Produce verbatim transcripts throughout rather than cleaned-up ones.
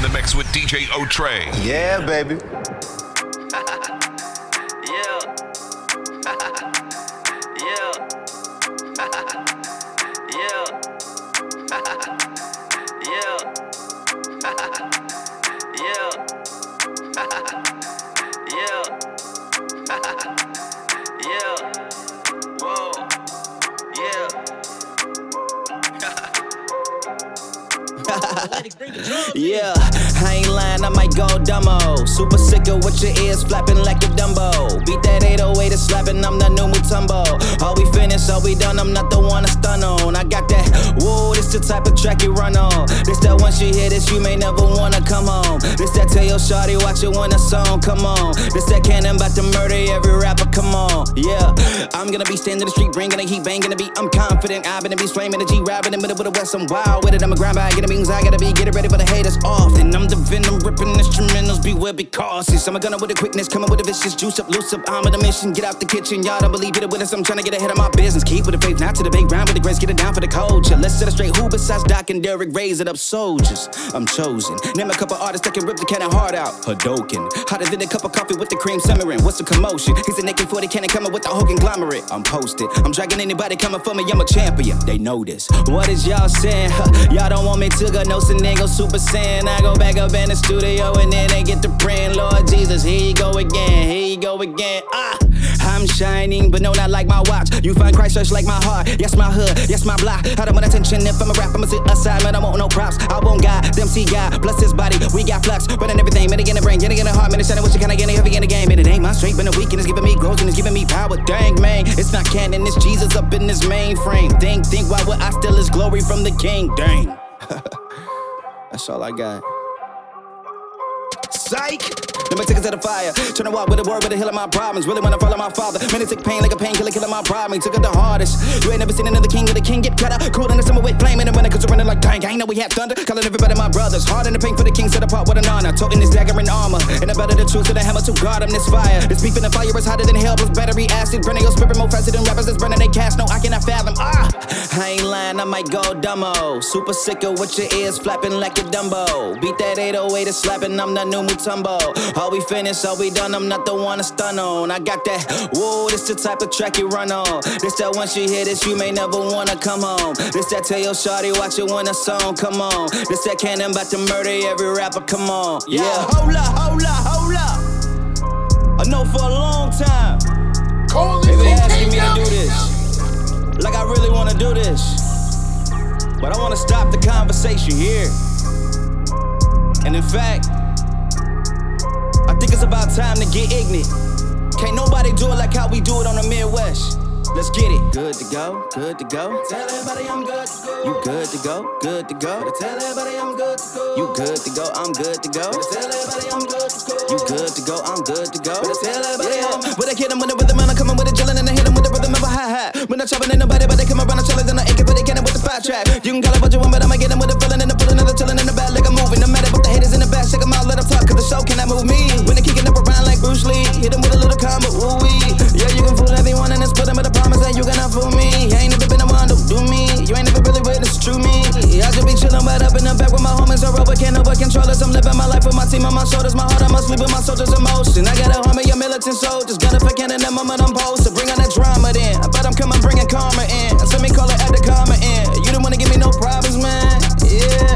mix with D J O'Trey. Yeah, baby. Yeah. Yeah. Yeah. Yeah. Yeah. Yeah. Yeah. Whoa. Yeah. Yeah, I ain't lying, I might go dumbo. Super sick of what your ears flapping like a Dumbo. Beat that eight oh eight and slapping, I'm the new Mutombo. All we finished, all we done, I'm not the one to stun on. I got that, whoa, this the type of track you run on. This that once you hear this, you may never wanna come home. This that tell your shawty, watch it when the song come on. This that cannon about to murder every rapper, come on. Yeah, I'm gonna be standing in the street, bringing the heat, banging the beat. I'm confident, I'm gonna be flaming the G, rapping in the middle of the West. I'm wild with it, I'm a grind by, get the means, I gotta be, get it ready for the haters off. And I'm the venom, ripping instrumentals, beware, be cautious. I'm a gunner with the quickness, coming with a vicious juice up, loose up. I'm on a mission, get out the kitchen, y'all don't believe it with us. I'm trying to get ahead of my business, keep with the faith, not to the big grind with the grace, get it down for the culture. Let's set it straight, who besides Doc and Derek, raise it up, soldiers. I'm chosen, name a couple artists that can rip the cannon hard out. Hadoken, hotter than a cup of coffee with the cream simmering. What's the commotion? He's a naked forty cannon coming with the whole conglomerate. I'm posted, I'm dragging anybody coming for me, I'm a champion. They know this. What is y'all saying? Huh, y'all don't want me to go, no sin, go super saiyan. I go back up in the studio and then they get to praying, Lord Jesus, here you go again, here you go again. Ah, I'm shining, but no, not like my watch. You find Christ church like my heart. Yes, my hood, yes, my block. I don't want attention if I'm a rap, I'ma sit aside, man, I want no props. I won't God, them see God, bless his body. We got flux, running everything, man, again the brain, getting in the heart, man, it's what you kinda getting heavy in the game. And it ain't my strength, but the weekend is giving me growth and it's giving me power. Dang, man, it's not canon, it's Jesus up in this mainframe. Think, think, why would I steal his glory from the king? Dang. That's all I got. Psych! Let me take it to the fire. Turn to walk with a word with the hill of my problems. Really wanna follow my father. Man, it took pain like a painkiller, killing my problem. Took it the hardest. You ain't never seen another king of the king get cut out. Cool in the summer with flame in the winter, cause we're running like dang. I ain't know we had thunder. Calling everybody my brothers. Hard in the pain for the king, set apart with an honor. Toting this dagger in armor. And I better the truth to the hammer to guard him this fire. This beef in the fire is hotter than hell, plus battery acid. Burning your spirit more faster than rappers that's burning they cast. No, I cannot fathom. Ah! I ain't lying, I might go dumbo. Super sick of what your ears flapping like a Dumbo. Beat that eight oh eight and slapping, I'm the new Mutombo. All we finished, all we done, I'm not the one to stun on. I got that, whoa, this the type of track you run on. This that once you hear this, you may never wanna come home. This that tell your shawty, watch it when the song come on. This that cannon about to murder every rapper, come on. Yeah, yeah. Hold up, hold up, hold up. I know for a long time, they been asking me to do this. Like I really wanna do this. But I wanna stop the conversation here. And in fact, I think it's about time to get ignorant. Can't nobody do it like how we do it on the Midwest. Let's get it. Good to go, good to go. Tell everybody I'm good to go. You good to go, good to go. Tell everybody I'm good to go. You good to go, I'm good to go. Tell everybody I'm good to go. You good to go, I'm good to go. Tell everybody I'm good to go. When I hit 'em with the rhythm, and I come in with a chillin' and I hit 'em with the rhythm of a hi-hat. When I'm chopping, ain't nobody, but they come around and chillin' and I ain't for they cannon with the five track. You can call it what you want, but I'ma get 'em with the feeling and the pulling and the chillin' in the back like I'm moving. No matter what the haters in the back, shake 'em out, let 'em talk, cause the show cannot move me. When they kicking up around like Bruce Lee, hit 'em with a little combo, ooh-wee. Yeah, you can fool everyone and it's put 'em with a promise that you cannot fool me. I ain't never been the one to do me. You ain't never really witnessed true me. I just be chillin' right up in the back with my homies. A robot can't over control us. I'm living my life with my team on my shoulders. My heart, I must sleep with my soldiers in motion. I got a army of militant soldiers. Gun if I can in the moment I'm posted. Bring on that drama then. I bet I'm coming bringing karma in. Let me call it at the karma in. You don't wanna give me no problems, man. Yeah.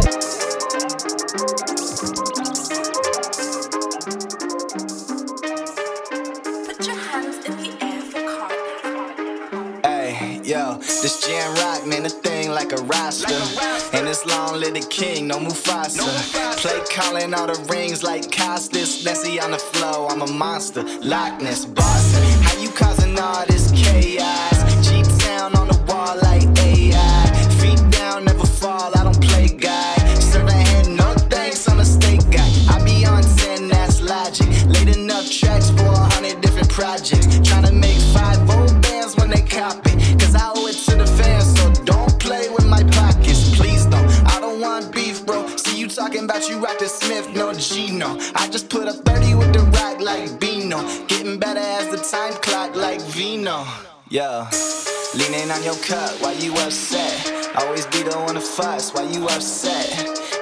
Yo, this jam rock, man, a thing like a roster. And it's long live the king, no Mufasa. Play calling all the rings like Costas. Nessie on the flow, I'm a monster. Loch Ness, Boston. How you causing all this chaos? G-Town on the wall like A I. Feet down, never fall, I don't play guy. Serving hand, no thanks, I'm a steak guy. I be on ten, that's logic. Laid enough tracks for a hundred different projects. Tryna make five old bands when they copy. I owe it to the fans, so don't play with my pockets, please don't. I don't want beef, bro. See you talking about you rock the Smith, no Gino. I just put up thirty with the rock like Bino. Getting better as the time clock like Vino. Yeah, leaning on your cup, why you upset? Always be the one to fuss, why you upset?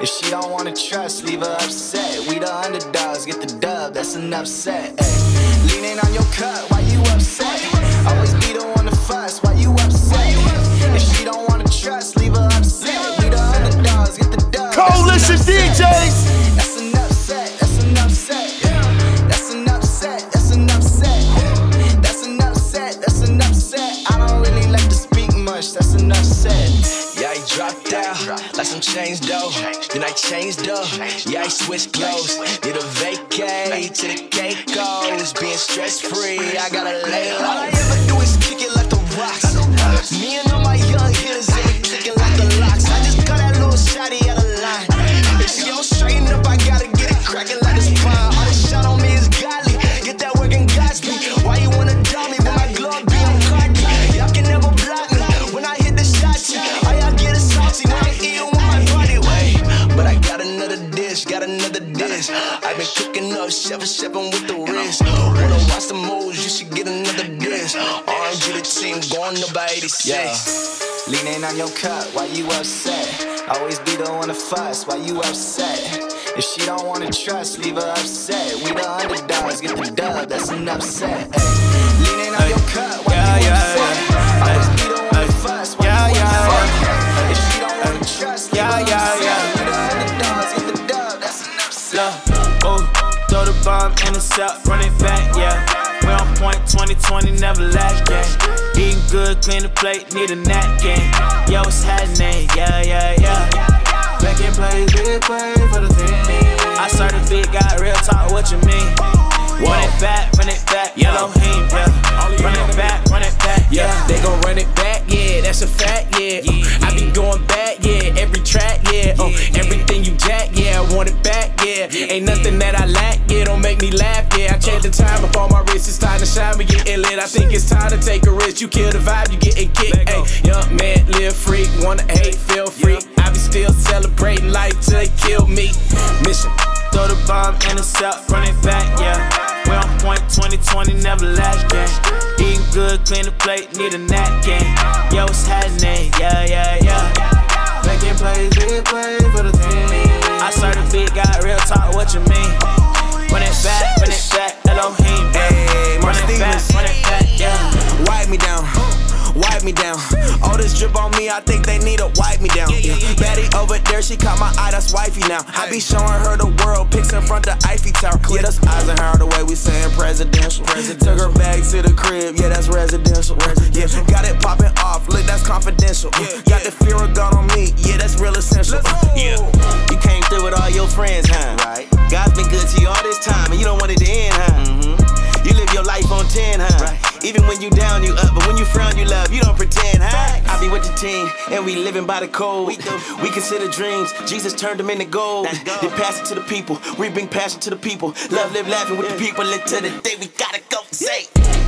If she don't wanna trust, leave her upset. We the underdogs, get the dub, that's an upset. Ay. Leaning on your cut, why you upset? Always be the one to fuss, why you upset? If she don't wanna trust, leave her upset. We the underdogs, get the dub. Coalition D Js. That's an upset, that's an upset. That's an upset, that's an upset. That's an upset, that's an upset. I don't really like to speak much, that's an upset. Yeah, I dropped out like some change though. Then I changed up. Yeah, I switched clothes. Did a vacay to the Caicos. Being stress free, I gotta lay low. All I ever do is kick it like the rocks. Me and all my young hitters ain't clicking like the locks. I just cut that little shotty out of line. If she don't straighten up, I gotta get it cracking like it's fine. All this shot on me is godly. Get that work in Godspeed. Why you wanna doubt me when my glove be on cocky? Y'all can never block me when I hit the shot. All y'all get is salty when I'm eating with my body weight. But I got another dish, got another dish. I've been cooking up, chef chefing with the wrist. Wanna watch the moves, you should get another dish. R and G the team, going up by eighty-six. Yeah. Leaning on your cut, why you upset? Always be the one to fuss, why you upset? If she don't wanna trust, leave her upset. We the underdogs, get the dub, that's an upset. Ay. Leaning on your cut, why yeah, you yeah, upset? yeah. Always be the one to fuss, why Yeah, you yeah, upset? yeah. If she don't wanna trust, leave Yeah, her yeah, upset. yeah. We the underdogs, get the dub, that's an upset. Look, oh, throw the bomb, intercept, run it back, yeah. We on point, twenty twenty, never lack, yeah. Eating good, clean the plate, need a napkin. Yo, what's happening? Yeah, yeah, yeah. Back in place, big play for the team. I started big, got real talk, what you mean? Run it back, run it back, Elohim, yeah. Run it back, run it back, yeah. They gon' run it back, yeah, that's a fact, yeah. Uh, I be going back, yeah, every track, yeah. Uh, everything you jack, yeah, I want it back, yeah. Ain't nothing that I lack, yeah, don't make me laugh, yeah. I changed the time up on my wrist, it's time to shine, we getting lit. I think it's time to take a risk, you kill the vibe, you getting kicked, ayy. Young man, live free, wanna hate, feel free. I be still celebrating life till they kill me. Mission. Throw the bomb, intercept, run it back, yeah. We on point, twenty twenty, never lack, yeah. Eating good, clean the plate, need a napkin. Yo, what's happening? Yeah, yeah, yeah. Making plays, big play for the team. I started big, got real talk, what you mean? Run it back, run it back, Elohim, Hey, run Mark it back, Stevens. run it back, yeah. Wipe me down, wipe me down. All this drip on me, I think they need to wipe me down. Yeah. Betty over there, she caught my eye, that's wifey now. I be showing her the world, pics in front of Eiffel Tower. Yeah, that's Eisenhower, the way we saying presidential. Took her back to the crib, yeah, that's residential. Yeah, got it popping off, look, that's confidential. Got the fear of God on me, yeah, that's real essential. Yeah, you came through with all your friends, huh? Right. God's been good to you all this time, and you don't want it to end, huh? Mm-hmm. You live your life on ten, huh? Right. Even when you down, you up, but when you frown, you love. You don't pretend, huh? I be with the team, and we living by the code. We, do. we consider dreams, Jesus turned them into gold. Then pass it to the people, we bring passion to the people. Love, live, laughing with the people until the day we gotta go. Say.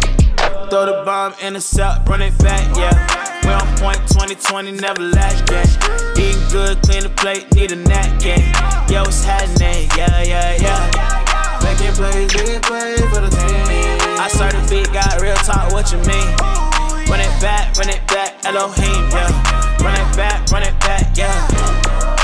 Throw the bomb, intercept, run it back, yeah. We on point, twenty twenty, never lack, yeah. Eating good, clean the plate, need a napkin. Yo, what's happening? Yeah, yeah, yeah. Making plays, big play for the team. I started big, got real talk, what you mean? Run it back, run it back, Elohim, yeah. Run it back, run it back, yeah.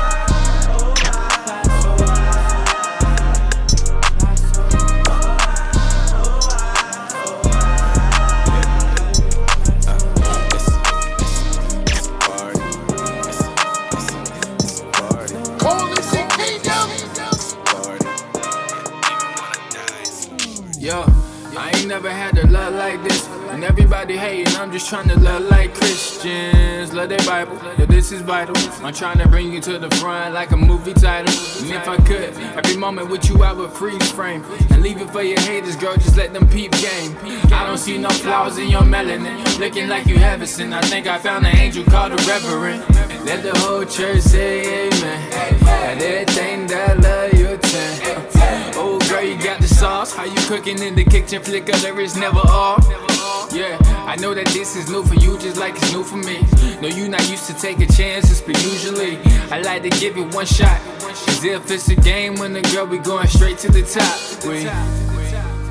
Yo, I ain't never had a love like this. And everybody hating, I'm just trying to love like Christians. Love their Bible, yeah, this is vital. I'm trying to bring you to the front like a movie title. And if I could, every moment with you I would freeze frame. And leave it for your haters, girl, just let them peep game. I don't see no flaws in your melanin. Looking like you have a sin, I think I found an angel called a reverend. Let the whole church say amen. And everything that I love you ten. Oh girl, you got the sauce. How you cooking in the kitchen? Flicker, there is never off. Yeah, I know that this is new for you just like it's new for me. No, you not used to taking chances, but usually I like to give it one shot. Cause if it's a game when the girl, we going straight to the top. We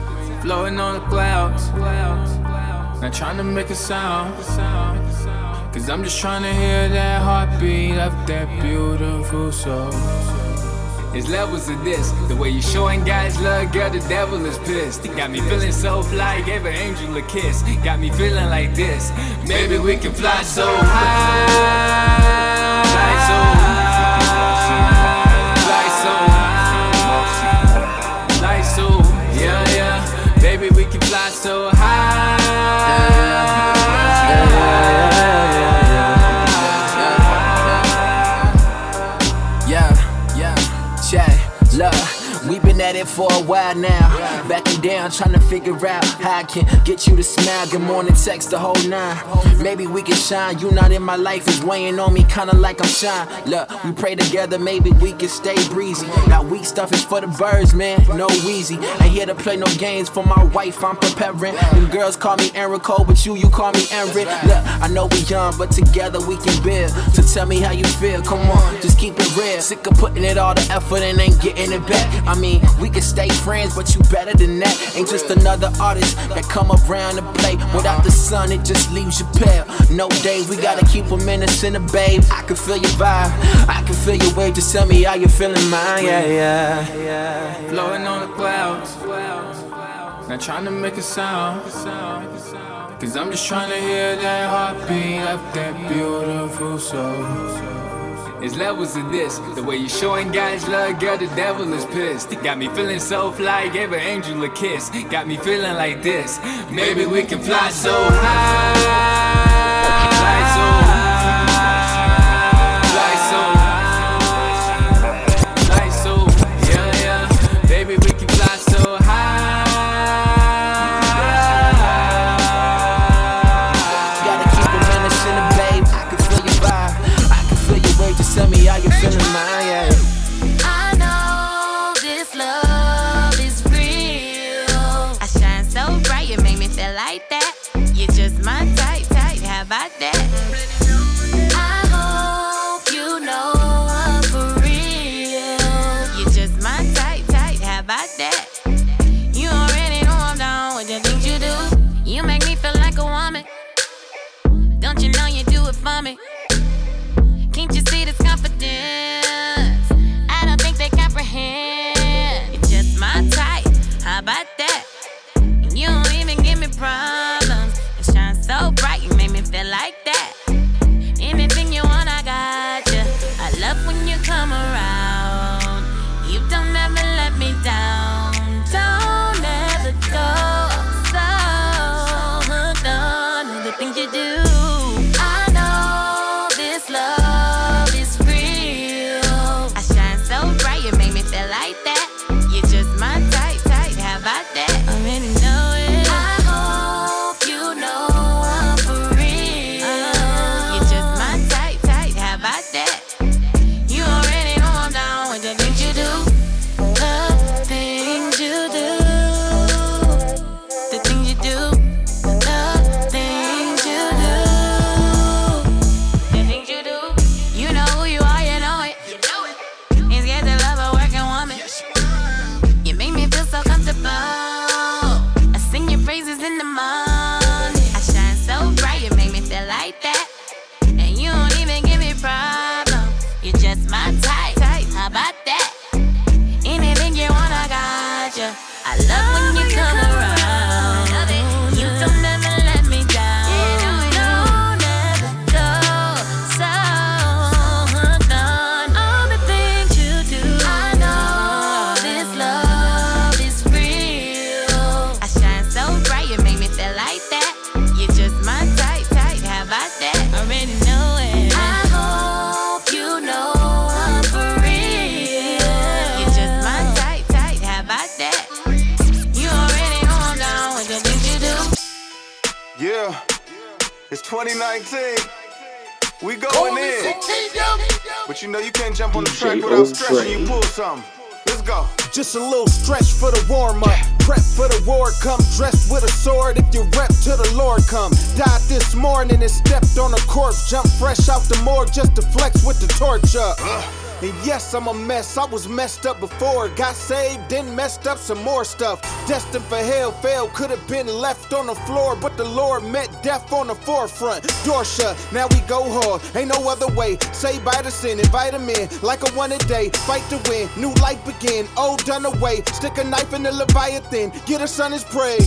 floating on the clouds, not trying to make a sound. Cause I'm just trying to hear that heartbeat of that beautiful soul. There's levels of this. The way you showing guys love, girl, the devil is pissed. It got me feeling so fly, gave an angel a kiss. Got me feeling like this. Maybe we can fly so high, fly so high, fly so high, fly so, yeah, yeah. Baby, we can fly so high. Look, we've been at it for a while now. Backing down, trying to figure out how I can get you to smile. Good morning, text the whole nine. Maybe we can shine. You not in my life is weighing on me, kinda like I'm shine. Look, we pray together, maybe we can stay breezy. Now weak stuff is for the birds, man. No wheezy. Ain't here to play no games for my wife. I'm preparing. Them girls call me Aaron Cole, but you, you call me Aaron. Look, I know we young, but together we can build. So tell me how you feel. Come on, just keep it real. Sick of putting it all the effort and ain't getting it back. I mean, we can stay friends, but you better than that. Ain't just another artist that come around to play. Without the sun, it just leaves you pale. No days, we gotta keep them innocent, babe. I can feel your vibe, I can feel your wave. Just tell me how you feeling, mine. Yeah, yeah, yeah. Floating on the clouds, not trying to make a sound. Cause I'm just trying to hear that heartbeat of that beautiful soul. There's levels of this. The way you showing guys love, girl, the devil is pissed. Got me feeling so fly, gave an angel a kiss. Got me feeling like this. Maybe we can fly so high, fly so high, fly so, fly so, yeah, yeah. Baby, we can fly so high. Gotta keep it innocent, babe. I can feel your vibe, I can feel your way. Just tell me how you feeling, man, yeah. I know this love is real. I shine so bright, you make me feel like that. You're just my type, type, how about that? I hope you know I'm for real. You're just my type, type, how about that? You already know I'm down with the things you do. You make me feel like a woman. Don't you know you do it for me? Can't you see this confidence? I don't think they comprehend. You're just my type, how about that? And you don't even give me problems. You shine so bright, you make me feel like that. Anything you want, I got you. I love when you come around. You don't ever let me down. Don't ever go. So hooked on the things you do. I know this love is real. I shine so bright, you make me feel like that. You're just my type, type, how about that? I already know it. I hope you know I'm for real. You're just my type, type, how about that? You already know I'm down with the things you do. The things you do. The things you do. The things you do. The things you do. You know who you are, you know it. Ain't scared to love a working woman. You make me feel so comfortable. I sing your praises in the morning. I shine so bright, you make me feel like that. And you don't even give me problems. You're just my type, type. How about that? Anything you want, I got you. I love when you come around. You don't ever let me down. Don't ever go. So hooked on all the things you do. I know this love is real. I shine so bright, you make me feel like that. You're just my type, type. How about that? I already know it. I hope you know I'm for real. You're just my type, type. How about that? You already know I'm down with the things you do. Yeah, it's twenty nineteen. We going in. But you know you can't jump on the track without stretching. You pull something. Let's go. Just a little stretch for the warm up. Prep for the war, come dressed with a sword. If you rep till the Lord come. Died this morning and stepped on a corpse. Jumped fresh out the morgue just to flex with the torch up. And yes, I'm a mess. I was messed up before. Got saved, then messed up some more stuff. Destined for hell, failed, could have been left on the floor, but the Lord met death on the forefront. Door shut, now we go hard. Ain't no other way. Say bye to sin, invite him in. Like a one a day, fight to win. New life begin, old done away. Stick a knife in the Leviathan, get a son his prey.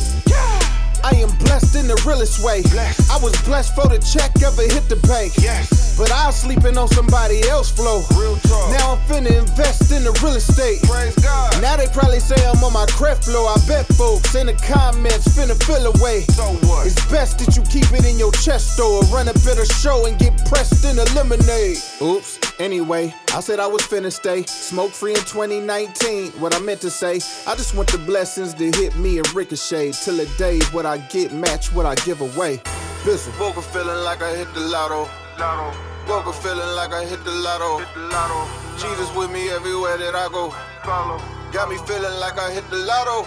I am blessed in the realest way. Blessed. I was blessed for the check ever hit the bank. Yes. But I was sleeping on somebody else's flow. Real talk. Now I'm finna invest in the real estate. Praise God. Now they probably say I'm on my credit flow. I bet folks in the comments finna feel away. So what? It's best that you keep it in your chest or run a better show and get pressed in a lemonade. Oops. Anyway, I said I was finna stay smoke free in twenty nineteen. What I meant to say, I just want the blessings to hit me and ricochet till the day what I get match what I give away. Listen. Woke up feeling like I hit the lotto. Lotto. Woke up feeling like I hit the lotto. Hit the lotto. Jesus with me everywhere that I go. Follow. Got me feeling like I hit the lotto.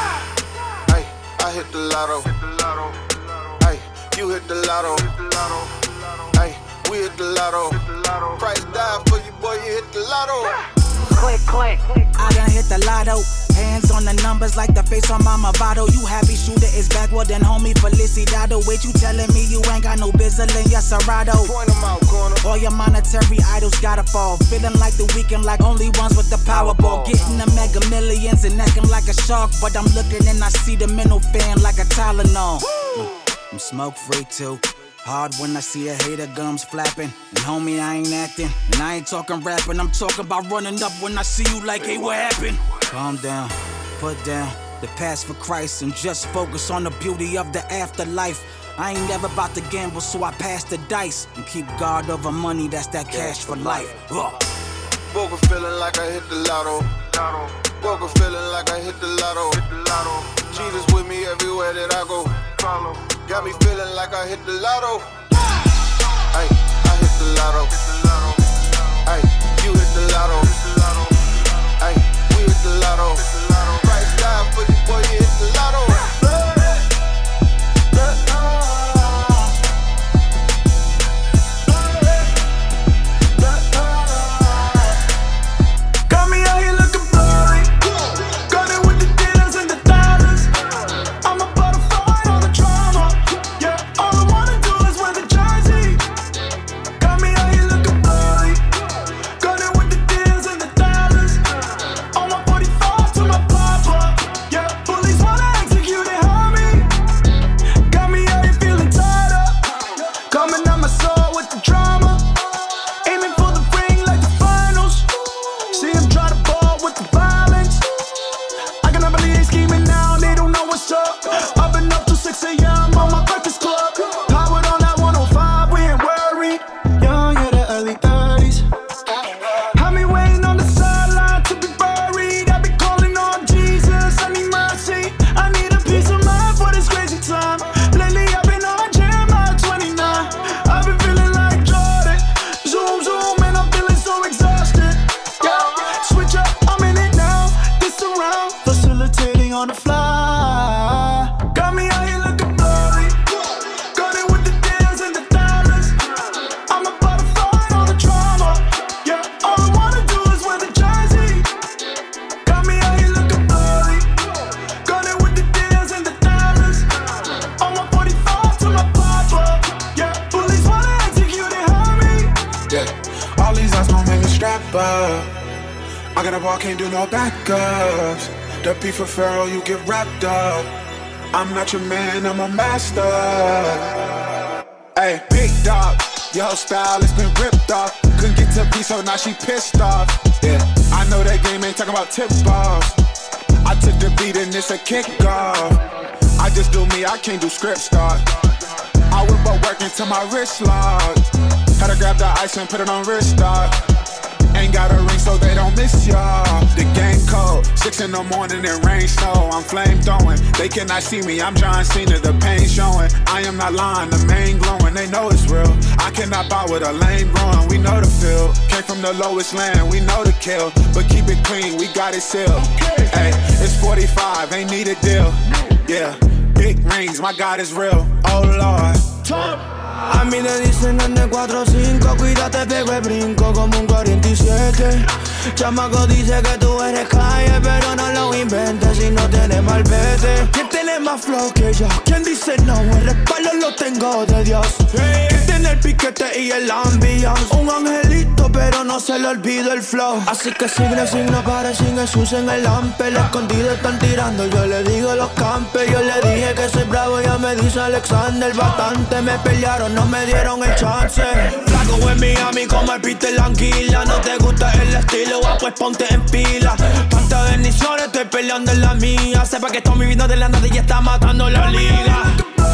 Hey, I hit the lotto. Hit the lotto. Hey, you hit the lotto. Hit the lotto. Hey, we hit the lotto. Christ died for you, boy, you hit the lotto. Click, click. I done hit the lotto. Hands on the numbers like the face on my Movado. You happy shooter is back, well then homie Feliciado. Wait, you telling me you ain't got no bizzle in your Serato? Point them out, corner. All your monetary idols gotta fall. Feeling like the weekend like only ones with the Powerball. Getting the mega millions and acting like a shark. But I'm looking and I see the mental fan like a Tylenol. I'm smoke free too. Hard when I see a hater gums flapping. And homie, I ain't acting. And I ain't talking rapping. I'm talking about running up when I see you like, hey, what happened? Calm down, put down the past for Christ and just focus on the beauty of the afterlife. I ain't never about to gamble, so I pass the dice and keep guard over money, that's that cash for life. Ugh. Woke up feeling like I hit the lotto. Lotto. Woke up feeling like I hit the lotto. Hit the lotto. Jesus with me everywhere that I go. Follow. Got me feeling like I hit the lotto. Hey, I hit the lotto. Hey, you hit the lotto. Hey, we hit the lotto. Christ died for you, boy, you hit the lotto. I got a ball, can't do no backups. The beef for Pharaoh, you get wrapped up. I'm not your man, I'm a master. Hey, big dog, your style has been ripped off. Couldn't get to peace, so now she pissed off. Yeah, I know that game ain't talking about tip-offs. I took the beat and it's a kickoff. I just do me, I can't do script start. I whip up working till my wrist locked. Had to grab the ice and put it on wrist start. Ain't got a ring so they don't miss y'all. The game cold, six in the morning and rain snow. I'm flame throwing, they cannot see me, I'm John Cena, the pain showing. I am not lying, the main glowing, they know it's real. I cannot buy with a lame growing, we know the feel. Came from the lowest land, we know the kill. But keep it clean, we got it sealed. Hey, it's forty-five, ain't need a deal. Yeah, big rings, my God is real. Oh Lord. A mí me dicen ande cuatro cinco, cuídate, pego el brinco como un cuarenta y siete. Chamaco dice que tú eres calle, pero no lo inventes si no tienes malvete. ¿Quién tiene más flow que yo? ¿Quién dice no? El respaldo lo tengo de Dios. ¿Quién tiene el piquete y el ambiance? Un angelito, pero no se le olvido el flow. Así que sigue sin no pare, sin Jesús en el ampe. El escondido están tirando, yo le digo los campes. Yo le dije que soy bravo, ya me dice Alexander. Bastante me pelearon, no me dieron el chance. Flaco en Miami como el Peter Languila. No te gusta el estilo, ah, pues ponte en pila. Tantas bendiciones, estoy peleando en la mía. Sepa que estoy viviendo de la nada y está matando la liga.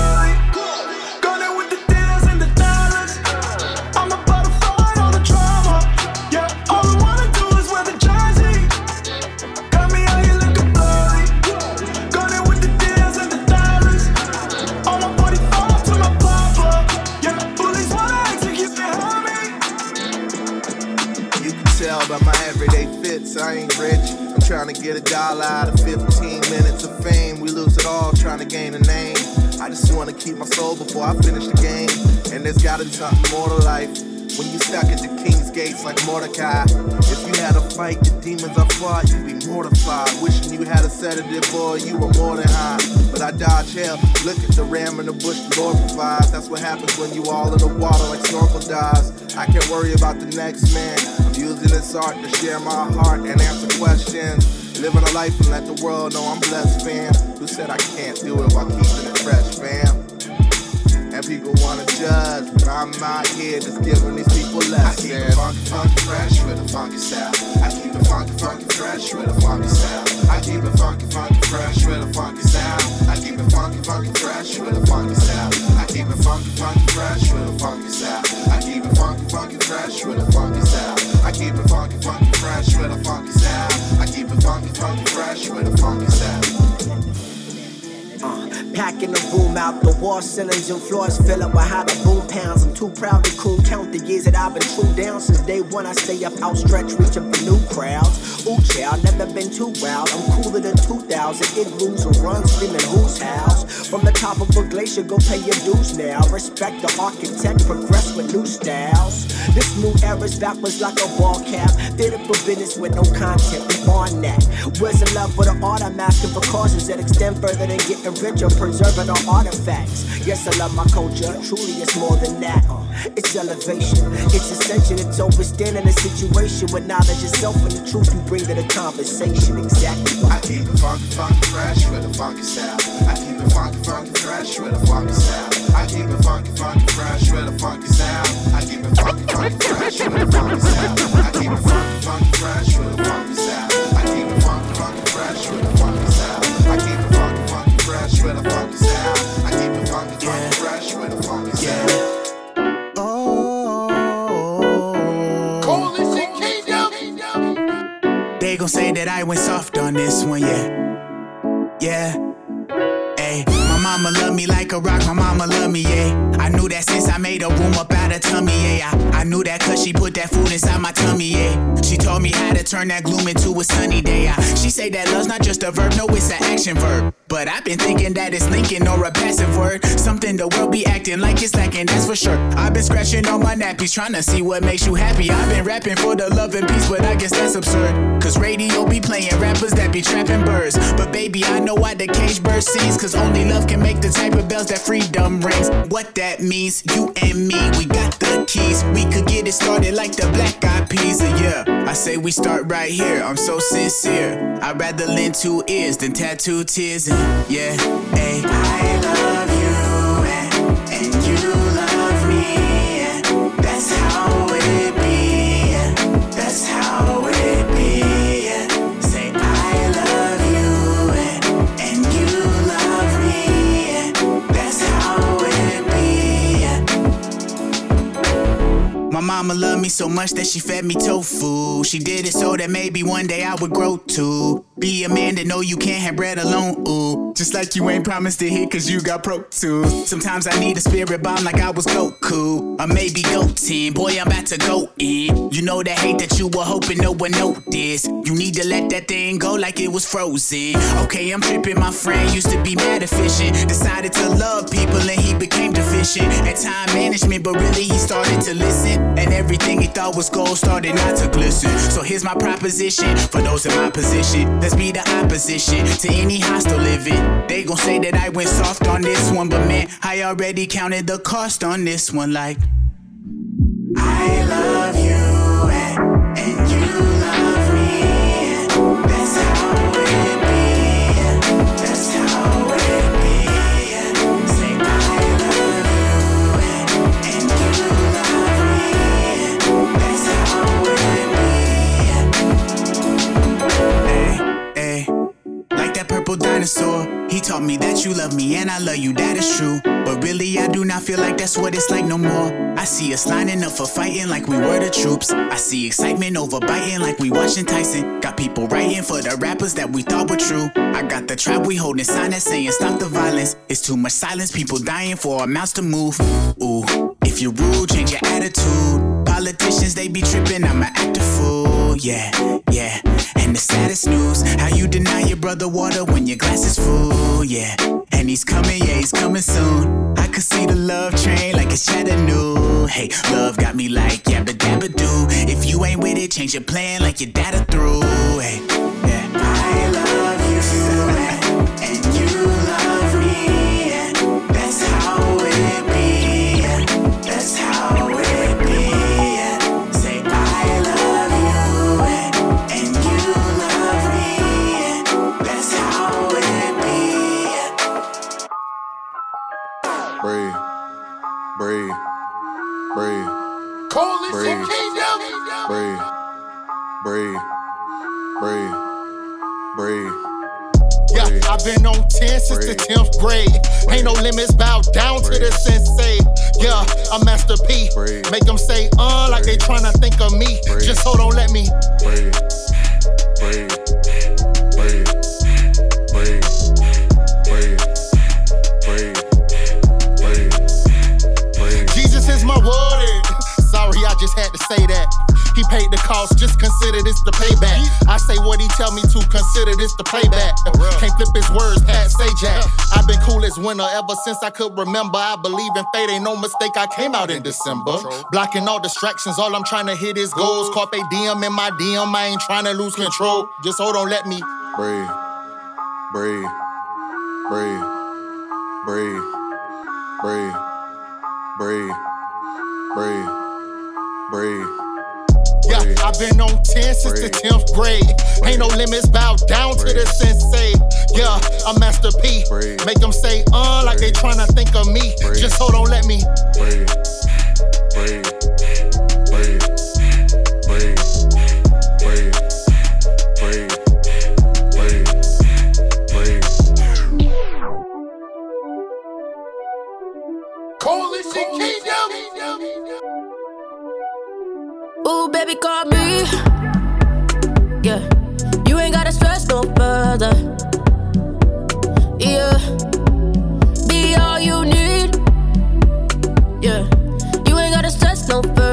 By my everyday fits, I ain't rich. I'm trying to get a dollar out of fifteen minutes of fame. We lose it all trying to gain a name. I just wanna keep my soul before I finish the game. And there's gotta be something more to life. When you stuck at the king's gates like Mordecai. If you had to fight the demons I fought, you'd be mortified. Wishing you had a sedative, boy, you were more than high. But I dodge hell, look at the ram in the bush the Lord provides. That's what happens when you all in the water like snorkel dives. I can't worry about the next man. I'm using this art to share my heart and answer questions. Living a life and let the world know I'm blessed, fam. Who said I can't do it while keeping it fresh, fam? And people wanna judge, but I'm out here just giving these people lessons. I keep it funky, funky, fresh with a funky style. I keep it funky, funky, fresh with a funky style. I keep it funky, funky, fresh with a funky style. I keep it funky, funky, fresh with a funky style. I keep it funky, funky, fresh with a funky style. I keep it funky, funky, fresh with a funky style. I keep it funky, funky, fresh with a funky style. I keep it funky, funky, fresh with a funky style. Uh, packing the room out, the wall ceilings and floors fill up with hollow boom pounds. I'm too proud to cool count the years that I've been true down. Since day one I stay up outstretched, reaching for new crowds. Ooh child, never been too wild. I'm cooler than two thousand. It moves and runs, screaming whose house? From the top of a glacier, go pay your dues now. Respect the architect, progress with new styles. This new era's backwards like a ball cap. Did it for business with no content, we on that. Where's the love for the art? I'm asking for causes that extend further than getting richer, preserving our artifacts. Yes, I love my culture, truly it's more than that. uh, It's elevation, it's ascension, it's overstanding a situation with knowledge itself and the truth you bring to the conversation. Exactly what I keep it funky, funky, fresh with a funky style. I keep it funky, funky, fresh with a funky style. I keep it funky, funky, fresh with a funky style. I keep it funky, funky, fresh with a funky style. I keep it funky, funky, fresh with a funky style. I keep it funky, funky, fresh with a funky style. I keep it funky, funky, fresh with a funky style. I keep it funky, funky, fresh with a funky style. Coalition Kingdom. They gon' say that I went soft on this one, yeah. Yeah. Ay, my mama love me like a rock, my mama love me, yeah. I knew that since I made a room up out of tummy, yeah. I, I knew that cause she put that food inside my tummy, yeah. She told me how to turn that gloom into a sunny day. I, she say that love's not just a verb, no, it's an action verb. But I've been thinking that it's linking or a passive word. Something the world be acting like it's lacking, that's for sure. I've been scratching on my nappies, trying to see what makes you happy. I've been rapping for the love and peace, but I guess that's absurd. Cause radio be playing rappers that be trapping birds. But baby, I know why the cage bird sings. Cause only love can make the type of bells that freedom rings. What that means, you and me, we got the keys. We could get it started like the Black Eyed Peas. Yeah, I say we start right here, I'm so sincere. I'd rather lend two ears than tattoo tears. And yeah, ayy, I love you and, and you love me, and that's how it be, and that's how it be. And say I love you and, and you love me, and that's how it be. My mama mama loved me so much that she fed me tofu. She did it so that maybe one day I would grow to be a man that know you can't have bread alone, ooh. Just like you ain't promised to hit cause you got Pro Tools. Sometimes I need a spirit bomb like I was Goku. Or maybe Goten, boy I'm about to go in. You know that hate that you were hoping no one noticed. You need to let that thing go like it was frozen. Okay, I'm tripping, my friend used to be mad efficient. Decided to love people and he became deficient at time management, but really he started to listen. And everything he thought was gold started not to glisten. So here's my proposition for those in my position. Let's be the opposition to any hostile living. They gon' say that I went soft on this one, but man, I already counted the cost on this one. Like, I love you and, and you love me, and that's how it be. That's how it be. Say I love you and, and you love me, and that's how it be. Hey, hey, like that purple dinosaur. He taught me that you love me and I love you, that is true. But really I do not feel like that's what it's like no more. I see us lining up for fighting like we were the troops. I see excitement over biting like we watching Tyson. Got people writing for the rappers that we thought were true. I got the trap we holding sign that saying stop the violence. It's too much silence, people dying for amounts to move. Ooh, if you're rude, change your attitude. Politicians, they be tripping, I'm an actor fool. Yeah, yeah. And the saddest news, how you deny your brother water when your glass is full. Yeah, and he's coming, yeah, he's coming soon. I could see the love train like it's Chattanooga. Hey, love got me like yabba dabba doo. If you ain't with it, change your plan like your data through. Hey, yeah. I love you and, and you love me, and that's how it be. That's how it be. Say I love you and, and you love me, and that's how it be. Breathe, breathe, breathe. Coalition Kingdom. Breathe, breathe, breathe, breathe. Yeah, I've been on ten since the tenth grade. Ain't no limits, bow down to the sensei. Yeah, I'm Master P. Make them say, uh, like they tryna think of me. Just hold on, let me. Breathe, breathe, breathe, breathe, breathe, breathe, breathe, breathe. Jesus is my warden. Sorry, I just had to say that. He paid the cost, just consider this the payback. I say what he tell me to, consider this the playback. Can't flip his words, Pat Sajak. I've been cool as winter ever since I could remember. I believe in fate, ain't no mistake, I came out in December. Blocking all distractions, all I'm trying to hit is goals. Carpe diem in my D M, I ain't trying to lose control. Just hold on, let me. Breathe, breathe, breathe, breathe, breathe, breathe, breathe, breathe. Yeah, I've been on ten since the tenth grade. Ain't no limits, bow down to the sensei. Yeah, I'm Master P. Make them say, uh, like they tryna think of me. Just hold on, let me. Breathe, breathe, breathe, breathe, breathe, breathe, breathe, breathe. Coalition Kingdom. Ooh, baby, call me. Yeah, you ain't gotta stress no further. Yeah, be all you need. Yeah, you ain't gotta stress no further.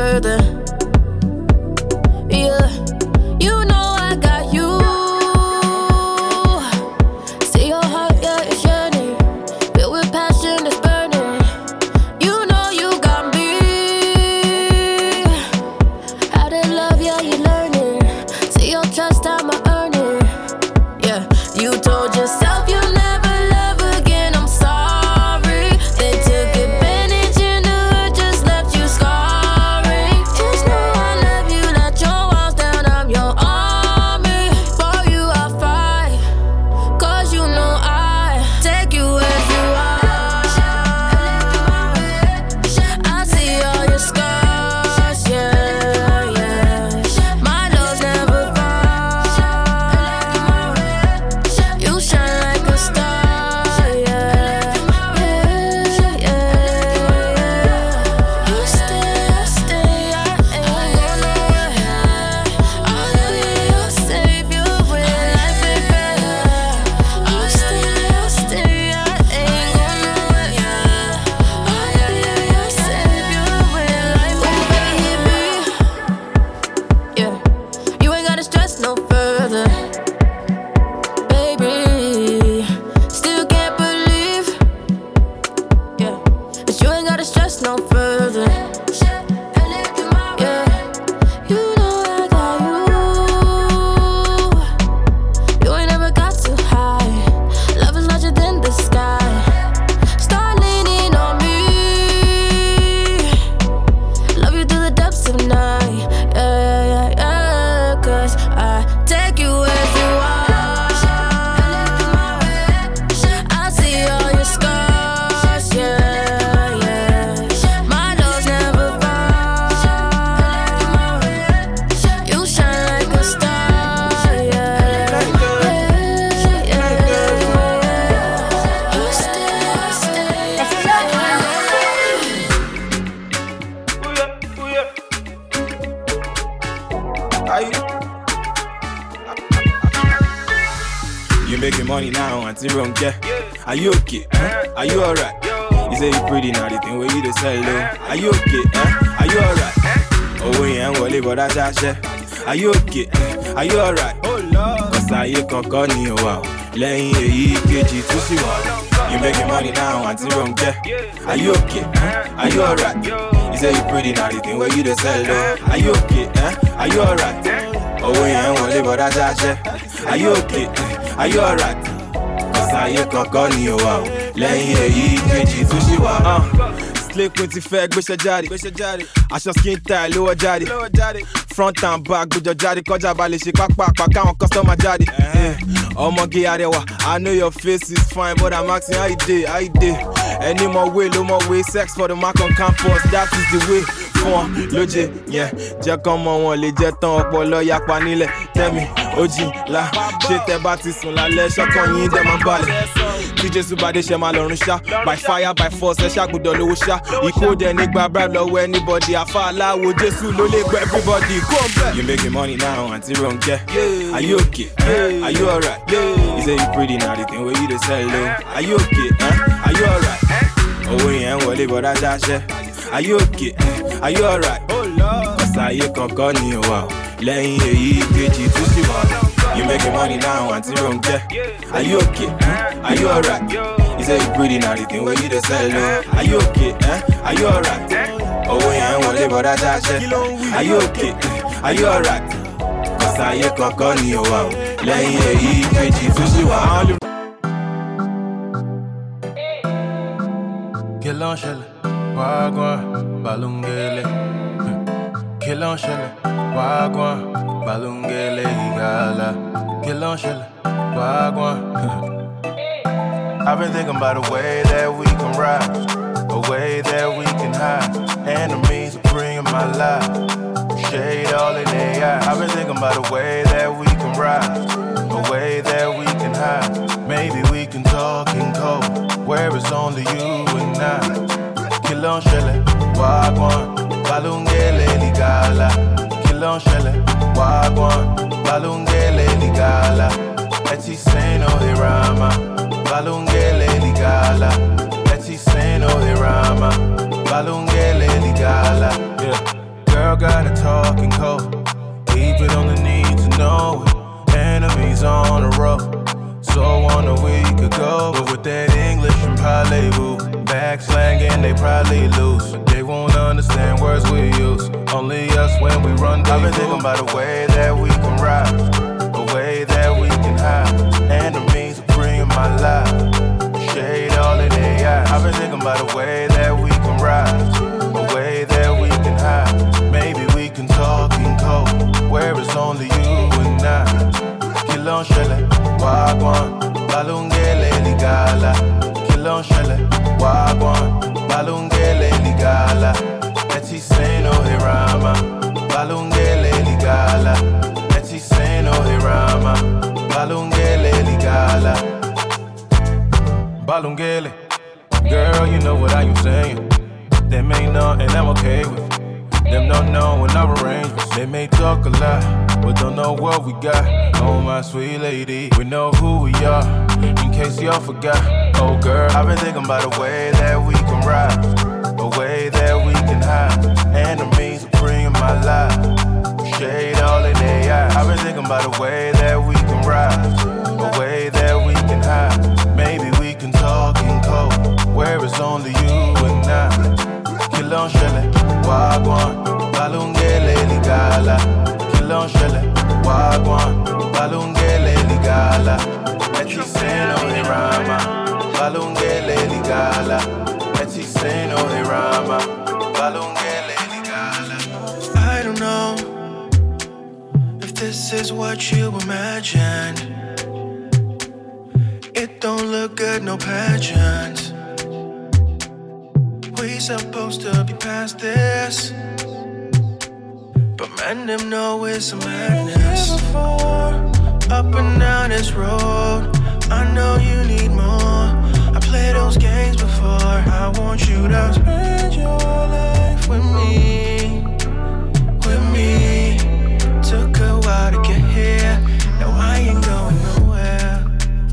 You making money now, Auntie Ronke. Are you okay? Huh? Are you alright? You say you pretty now, the thing where you just sell low. Are you okay? Huh? Are you alright? Oh, we ain't worried about that shit. Are you okay? Are you alright? Oh Lord, cause I you can't call me a wow. Laying a K G to see one. You making money now, Auntie Ronke. Are you okay? Huh? Are you alright? You say you pretty now, the thing where you just sell low. Are you okay? Huh? Are you alright? Oh, we ain't worried about that shit. Are you okay? Are you alright? Cause I you can't call me a wow. Laying a K G to see one. Slay twenty fag, gbèsè jáde. Aṣọ skin tie, lówó jáde. Front and back, gbójọ jáde. Kọjá balẹ̀ ṣe pápá, káwọn customer jáde. Ọmọge arẹwà, I know your face is fine, but I'm asking how you dey, how you dey. Any more way, no more way. Sex for the mark on campus, that is the way. Fún wọn lóje, yeah. Jẹ́ kán mọ wọn lè jẹ́ tán ọpọlọ yapa nílẹ̀. Tẹ́mi, ojì, la. Ṣé tẹ bá ti sùn lálẹ́, ṣọ́kàn yín dẹ̀ máa balẹ̀. Tí Jésù bá dé ṣe máa lọ́run ṣá. By fire, by force, ẹ ṣàgùdọ̀ lówó ṣá. Ikú dẹ̀ nígbà bribe lọ́wọ́ anybody. Àfa aláwo Jésù ló lè gbọ́ everybody. Come back. You making money now, Auntie Ronke. Are you okay? Are you alright? You say you pretty now, the thing where you just sell low. Are you okay? Huh? Are you alright? Oh, we ain't worried about that shit. Are you okay? Are you alright? Oh Lord, cause I you can't call me a wow. Laying a K G to see one. You making money now, Auntie Ronke. Are you okay? Huh? Are you alright? You say you pretty now, the thing where you just sell low. Are you okay? Huh? Are you alright? Oh, we ain't worried about that shit. Are you okay? Are you alright? Cause I you can't call me a wow. Laying a K G to see one. Kilon shell, wagwan, balungele. Kilon shell, wagwan, balungele igala. Kilon shell, wagwan. I've been thinking about a way that we can rise, a way that we can hide. Enemies are bringing my life, shade all in their eyes. I've been thinking about a way that we can rise, a way that we can hide. Maybe we can talk in code, where it's only you and I. Kilon shelle, wagwan, balungele ligala. Kilon shelle, wagwan, balungele ligala. Eti seno hirama, balungele ligala. Eti seno hirama, balungele ligala. Yeah, girl got a talking code, even on the need to know it. Enemies on the road, so on a week ago. But with that English and parlez-vous, back slanging they probably lose. But they won't understand words we use, only us when we run. I've been thinking about a way that we can rise, a way that we can hide. Enemies are bringing my life, shade all in their eyes. I've been thinking about a way that we can rise, a way that we can hide. Maybe we can talk in code, where it's only you and I. Kilon shelle, wagwan, balungele ligala. Kilon shelle, wagwan, balungele ligala. Eti seno hirama, balungele ligala. Eti seno hirama, balungele ligala. Balungele, girl, you know what I am saying. Them ain't nothing I'm okay with. Them don't know when I arrangements. They may talk a lot, but don't know what we got. Oh my sweet lady, we know who we are, in case y'all forgot. Oh girl, I've been thinking about a way that we can rise, a way that we can hide. Enemies are bringing my life, shade all in their eyes. I've been thinking about a way that we can rise, a way that we can hide. Maybe we can talk in code, where it's only you and I. Kilon shelle, wagwan, balungele ligala. Kilon shelle, wagwan, balungele ligala. Eti seno hirama, balungele ligala. Eti seno hirama, balungele ligala. I don't know if this is what you imagined. It don't look good, no pageant. We supposed to be past this, but man, them know it's a madness. Up and down this road, I know you need more. I played those games before. I want you to spend your life with me, with me. Took a while to get here, now I ain't going nowhere.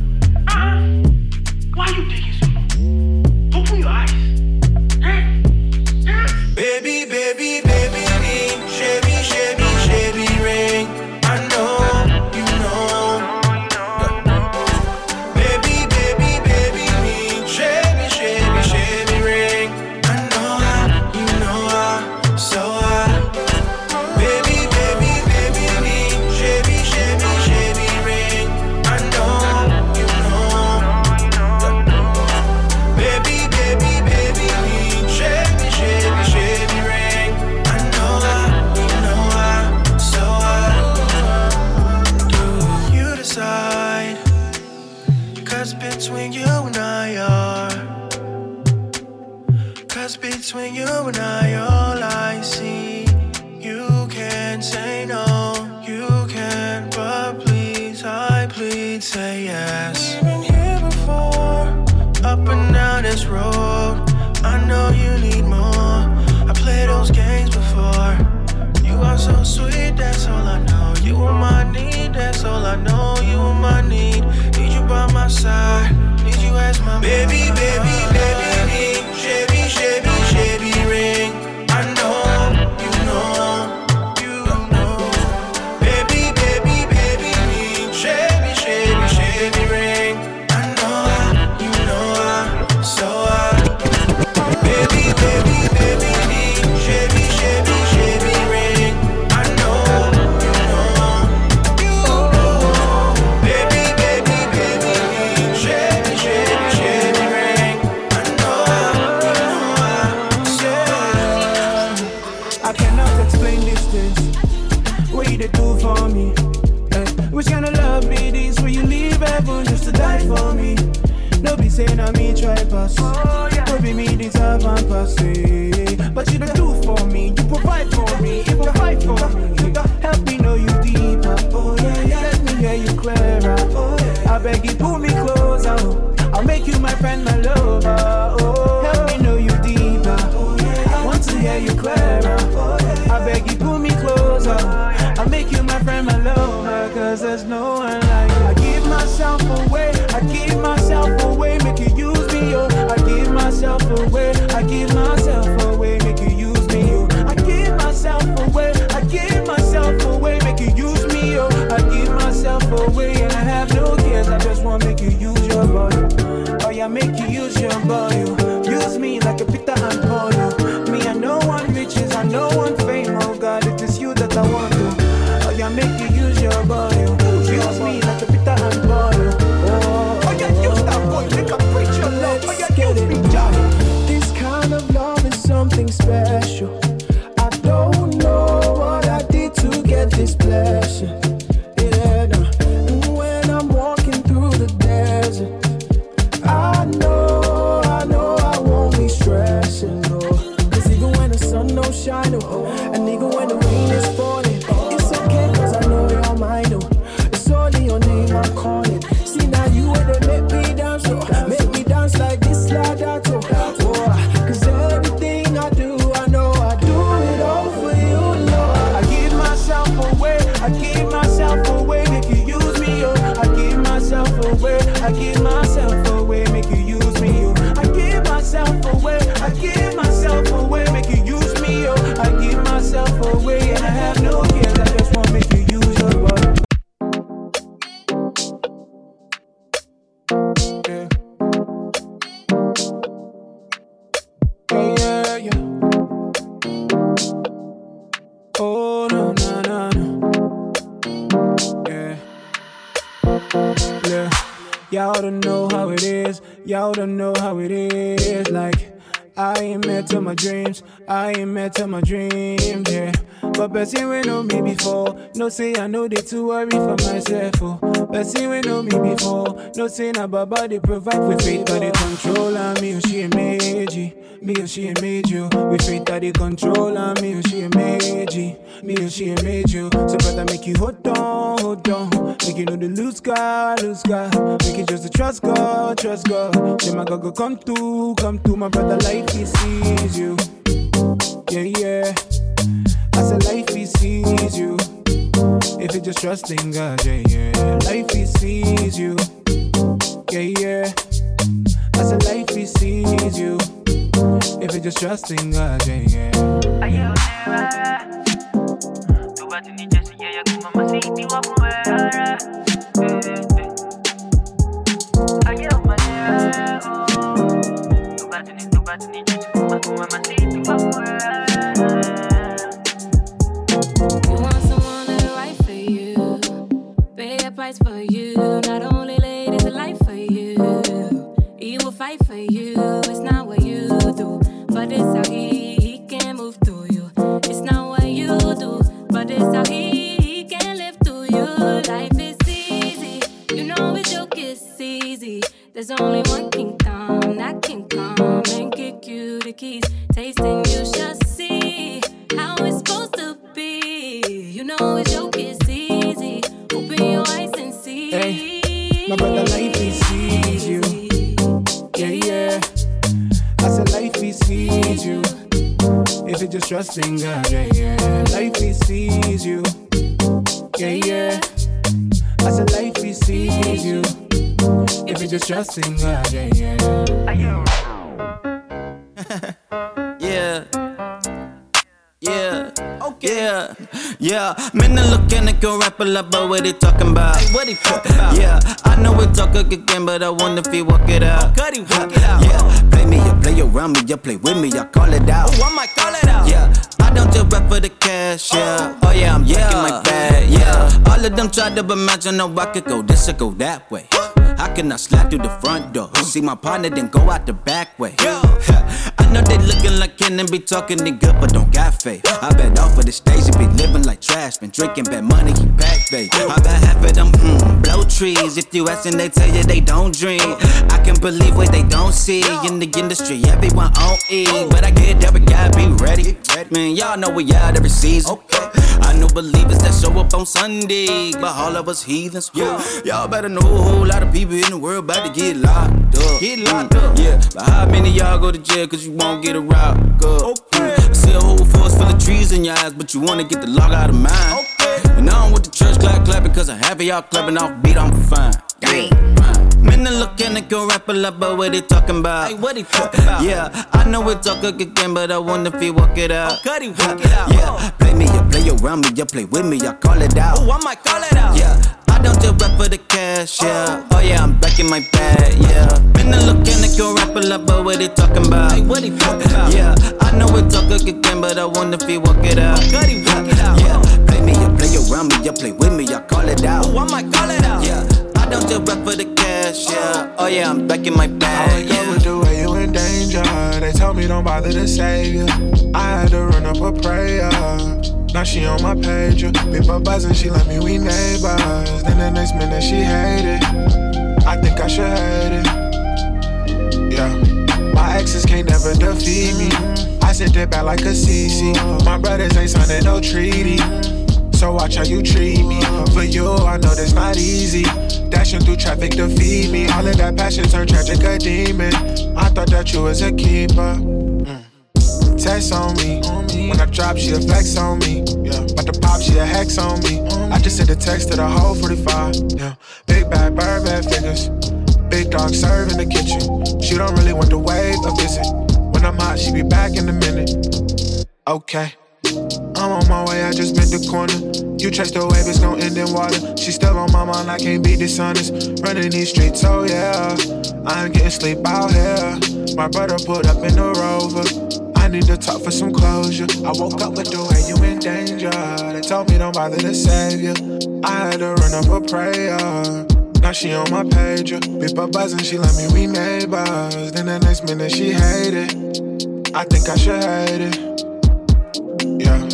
between you and I are. Cause between you and I, all I see. You can't say no, you can, but please, I plead, say yes. We've been here before, up and down this road. I know you need more, I played those games before. You are so sweet, that's all I know. You are my need, that's all I know. You are my need, need you by my side, need you as my baby, baby, baby, need Chevy, Chevy, Chevy ring. I know, you know, you know. Baby, baby, baby, need Chevy, Chevy, Chevy ring. I know, you know, so I. Baby, baby, baby, need Chevy, Chevy, Chevy ring. I know, you know, you know. Baby, baby, baby, need Chevy, Chevy, Chevy ring. I know, you know, I cannot explain this things. What you do for me? Eh, which kind of love be this? Will you leave heaven just to die for me? No be saying I me try pass. Oh, yeah. No be me deserve and pass. eh. But you don't do for me. You provide for me. You provide for me. Help me know you deeper. Oh yeah, yeah. Let me hear you clearer. Oh, yeah. I beg you pull me closer. I'll make you my friend, my lover. Oh, help me know you deeper. Oh, yeah. I want to hear you clearer. Oh, yeah. I beg you pull me closer. I'll make you my friend, my lover. Cause there's no one like you. I give myself away. I give myself away. Make you use me, oh. I give myself away. I give myself away. Make you use me, oh. I give myself away. I give myself away. Make you use me, oh. I give myself away. And I have no cares. I just want to make you use your body. Oh yeah, make you use your body. oh. Use me like a Peter and Paul. oh. Me, I no want riches. I no want fame. Oh God, it is you that I want to. Oh yeah, make you use your body. oh. Use me like a Peter and Paul. oh. Oh yeah, use that boy. Make a preach your love. Oh yeah, use me, Johnny. This kind of love is something special. I don't know what I did to get this blessing. Yeah, no. And when I'm walking through the desert, I know, I know I won't be stressing, no. Cause even when the sun don't shine, oh, and even when the rain is falling, it's okay cause I know you're mine, oh. It's only your name I'm calling. See now you and they make me dance, oh. Make me dance like this, like that, oh. oh. Cause everything I do, I know I do it all for you, Lord. I give myself away, I give myself away, make you use me, oh. I give myself away, I give myself away, make you use me, oh. I give myself away, I give myself away, make you use me, oh. I give myself away, and I have no cares, I just want to make you use your body. Yeah. Yeah, yeah, yeah. Oh, no, no, no, no. Yeah. Yeah. Y'all don't know how it is. Y'all don't know how it is. Like, I ain't met to my dreams. I ain't met to my dreams, yeah. But person we know me before. No say I know they too worry for myself, oh. Person we know me before. No say na baba they provide with faith that they control on me. Oh, she made you. Me oh, she made you. With faith that they control on me. Oh, she made you. Me oh, she made you. So brother make you hold on, hold on. Make you know the lose God, lose God. Make you just to trust God, trust God. Say my God go come through, come through. My brother life he sees you. Yeah, yeah. I said life he sees you. If you just trust in God, yeah, yeah. Life he sees you. Yeah, yeah. I said life he sees you. If you just trust in God, yeah, yeah. Tu vas tu ni jesi ya ya kuma masiti wa kuwera. Ayo manera. Tu vas tu ni tu vas tu ni jesi kuma kuma masiti wa kuwera. You want someone that'll fight for you, pay a price for you. Not only laid is a life for you, he will fight for you. It's not what you do, but it's how he, he can move through you. It's not what you do, but it's how he, he can live through you. Life is easy, you know it's joke is easy. The There's only one kingdom that can come and kick you the keys. Tasting, you shall see how it's supposed to be. You know it's joke is easy. Open your eyes and see. Hey, my brother, life he sees you. Yeah, yeah. I said life he sees you. If you just trust in God, yeah, yeah. Life he sees you. Yeah, yeah. I said life he sees you. If you just trust in God, yeah, yeah. Yeah. Yeah, okay. Yeah, yeah. Man, I look and I go rap a lot, but what he talking about? Hey, what he talking about? Yeah, I know we talk again, but I wonder if he walk it out. Oh, could he walk it out? Yeah, play me, you play around me, you play with me, I call it out. Oh, I might call it out. Yeah, I don't just rap for the cash, yeah. Oh, yeah, I'm yeah. Breaking my bag, yeah. All of them try to imagine how I could go this or go that way. How can I slide through the front door? See my partner, then go out the back way. I know they looking like Ken and be talking they good, but don't got faith. I bet off of the stage, he be living like trash. Been drinking bad money, he back, babe. I bet half of them, mm, blow trees. If you ask and they tell you they don't dream. I can believe what they don't see. In the industry, everyone on E. But I get there, we gotta be ready. Man, y'all know we out every season. I know believers that show up on Sunday, but all of us heathens. Yeah, y'all better know a whole lot of people in the world about to get locked up. Get locked up. Yeah, but how many of y'all go to jail cause you won't get a rock up? Okay. I see a whole forest full of trees in your eyes, but you wanna get the lock out of mine. Okay. And I don't want the church clap clapping cause I half of y'all clapping off beat, I'm fine. Yeah. Man, I look and I go rap a lot, but what he talking about? Hey, what he talking about? Yeah, I know we talk again, but I wonder if he walk it out. Oh, could he walk it out? Yeah, oh. Play me, you play around me, you play with me, I call it out. Oh, I might call it out. Yeah, I don't just rap for the cash, yeah. Oh, yeah, I'm back in my bag, yeah. Man, I look and I go rap a lot, but what he talking about? Hey, what he talking about? Yeah, I know we talk again, but I wonder if he walk it out. Oh, could he walk it out? Yeah, play me, you play around me, you play with me, I call it out. Oh, I might call it out. Yeah. I don't just rap for the cash, yeah. Oh yeah, I'm back in my bag, yeah. I would do it, you in danger. They told me don't bother to save you. I had to run up a prayer. Now she on my page. People buzzing, she let me, we neighbors. Then the next minute she hate it. I think I should hate it. Yeah. My exes can't never defeat me. I sit there back like a C C. My brothers ain't signing no treaty. So watch how you treat me. For you, I know that's not easy. Dashing through traffic to feed me. All of that passion turned tragic, a demon. I thought that you was a keeper. Mm. Text on me. When I drop, she a flex on me. Yeah. But the pop, she a hex on me. I just sent a text to the whole forty-five. Yeah. Big bad bird, bad figures. Big dog serve in the kitchen. She don't really want to wave a visit. When I'm hot, she be back in a minute. Okay. I'm on my way, I just bent the corner. You chase the wave, it's gon' end in water. She still on my mind, I can't be dishonest. Running these streets, oh yeah. I ain't getting sleep out here. My brother put up in the Rover. I need to talk for some closure. I woke up with the way you in danger. They told me don't bother to save you. I had to run up a prayer. Now she on my pager. People buzzing, she let me, we neighbors. Then the next minute she hate it. I think I should hate it. Yeah.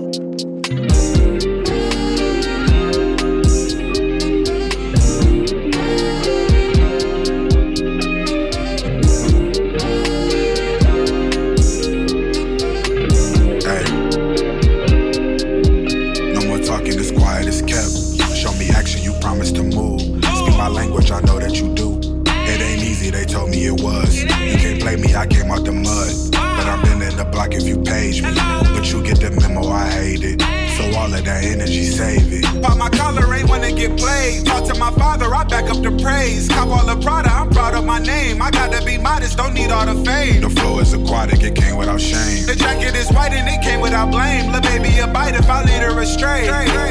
I know that you do. It ain't easy, they told me it was. You can't play me, I came out the mud. But I've been in the block if you page me. But you get the memo, I hate it. So all of that energy, save it. Pop my collar, ain't wanna get played. Talk to my father, I back up the praise. Cop all the Prada, I'm proud of my name. I gotta be modest, don't need all the fame. The flow is aquatic, it came without shame. The jacket is white and it came without blame. Lil' baby a bite if I lead her astray.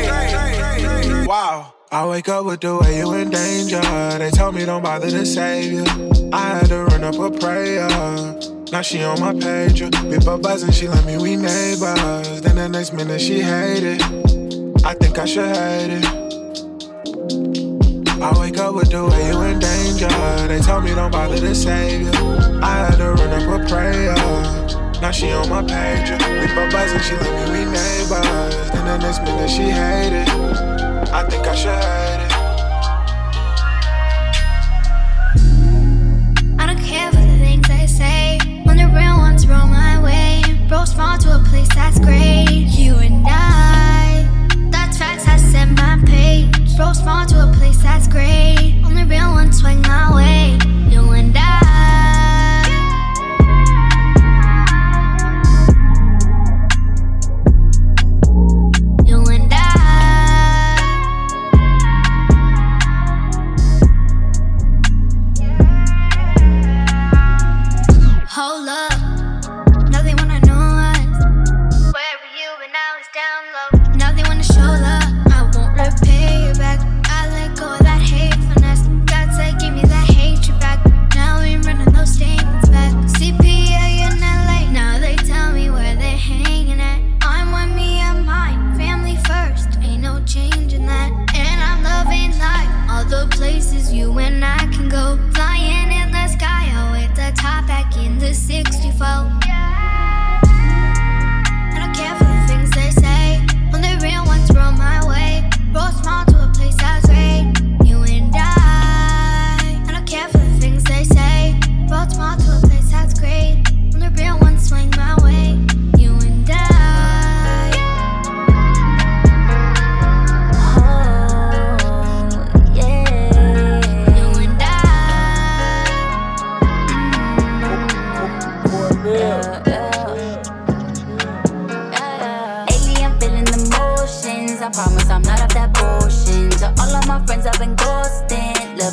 Wow. I wake up with the way you in danger. They told me don't bother to save you. I had to run up a prayer. Now she on my page. People buzzing, she let me, we neighbors. Then the next minute she hate it. I think I should hate it. I wake up with the way you in danger. They told me don't bother to save you. I had to run up a prayer. Now she on my page. People buzzing, she let me, we neighbors. Then the next minute she hate it. I think I should hide it.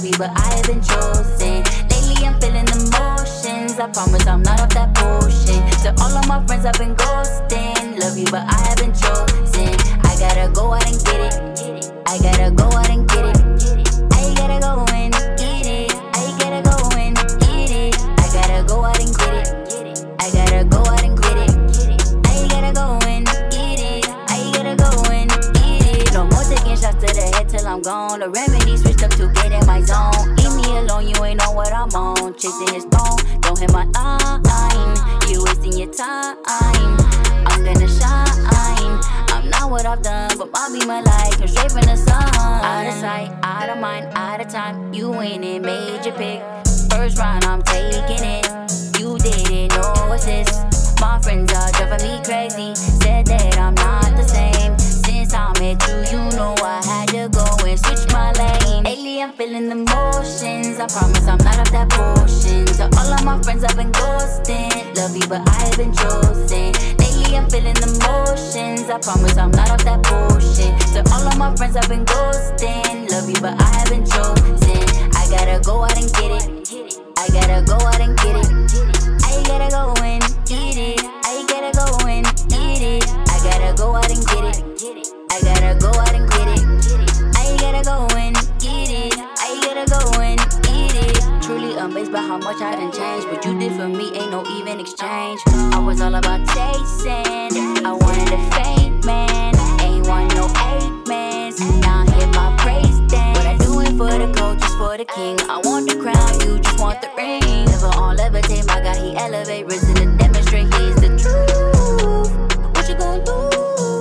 you, but I have been chosen. Lately I'm feeling emotions, I promise I'm not off that bullshit. To all of my friends I've been ghosting, love you, but I have been chosen. I gotta go out and get it, I gotta go out and get it. I gotta go and get it, I gotta go and get it. I gotta go out and get it, I gotta go out and get it. I gotta go and get it, I gotta go and get it. No more taking shots to the head till I'm gone. The remedy switched up to get in my zone. Leave me alone, you ain't know what I'm on. Chasing his phone, don't hit my line. You wasting your time, I'm gonna shine. I'm not what I've done, but I'll be my life. Come straight from the sun. Out of sight, out of mind, out of time. You ain't it, made your pick. First round, I'm taking it. You didn't know assist. My friends are driving me crazy. Said that I'm not the same. Since I met you, you know I had to go and switch my lane. Lately, I'm feeling the motions. I promise I'm not off that bullshit. To all of my friends, I've been ghosting. Love you, but I have been chosen. Lately, I'm feeling the motions. I promise I'm not off that bullshit. To all of my friends, I've been ghosting. Love you, but I have been chosen. I gotta go out and get it. I gotta go out and get it. I gotta go and get it. I gotta go and get it. I gotta go out and get it. I gotta go out and get it. I gotta go and get it. I gotta go and get it. Truly amazed by how much I done changed. What you did for me ain't no even exchange. I was all about chasing. I wanted a fake man. Ain't want no eight mans. Now I hit my praise dance. But I do it for the coaches, for the king. I want the crown, you just want the ring. Never on levitate, my God, he elevate. Risen to demonstrate he's the truth. What you gonna do?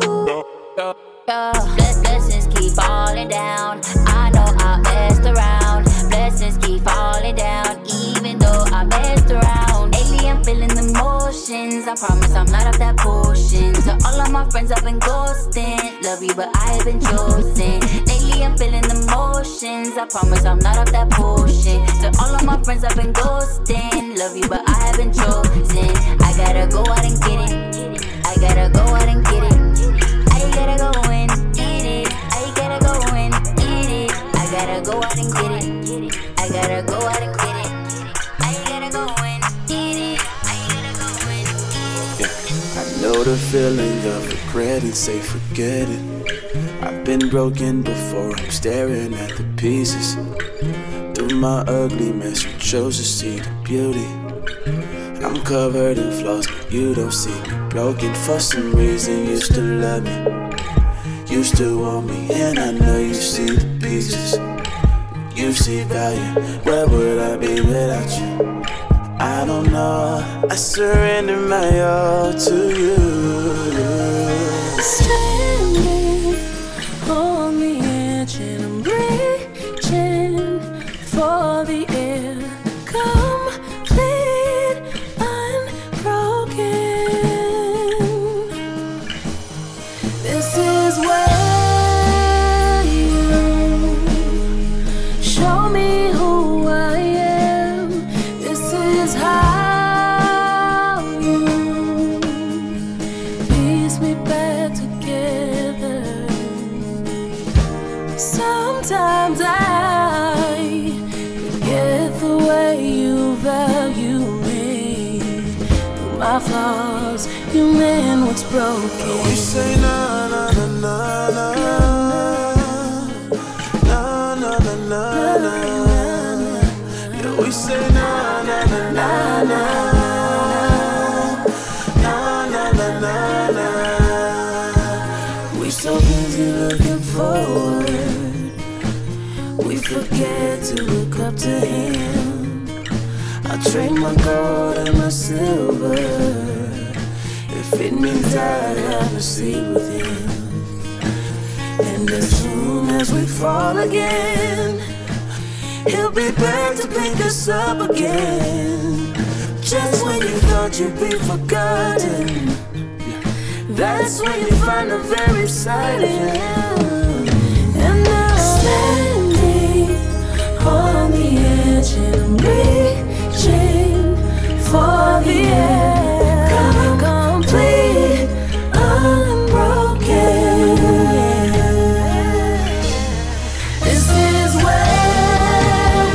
Yeah. Blessings keep falling down. I know I messed around. Blessings keep falling down, even though I messed around. Lately I'm feeling the motions. I promise I'm not off that bullshit. To all of my friends I've been ghosting. Love you, but I have been chosen. Lately I'm feeling the motions. I promise I'm not off that bullshit. To all of my friends I've been ghosting. Love you, but I have been chosen. I gotta go out and get it. I gotta go out and get it. I gotta go and get it. I gotta go and get it. I gotta go out and get it. I gotta go out and get it. I gotta go and get it. I gotta go and get it. Yeah. I know the feeling of regret and say forget it. I've been broken before, I'm staring at the pieces. Through my ugly mess, you chose to see the beauty. I'm covered in flaws, but you don't see me broken. For some reason, you still love me. You still want me, and I know you see the pieces. You see value, where would I be without you? I don't know, I surrender my all to you. Standing on the edge and I'm reaching for the air. Complete, unbroken. This is where you show me who I am. This is how you piece me back together. Sometimes I forget the way you value me. Through my flaws, you mend what's broken. We say na na na na na na na na na na. Yeah, we say na na na na na na na na na na. We so busy looking forward, we forget to look up to him. I trade my gold and my silver if it means I'd have a seat with him. And as soon as we fall again, he'll be back to pick us up again. Just when you thought you'd be forgotten, that's when you find the very side of him. And now standing on the edge and I'm reaching for the air. Come complete, unbroken. This is where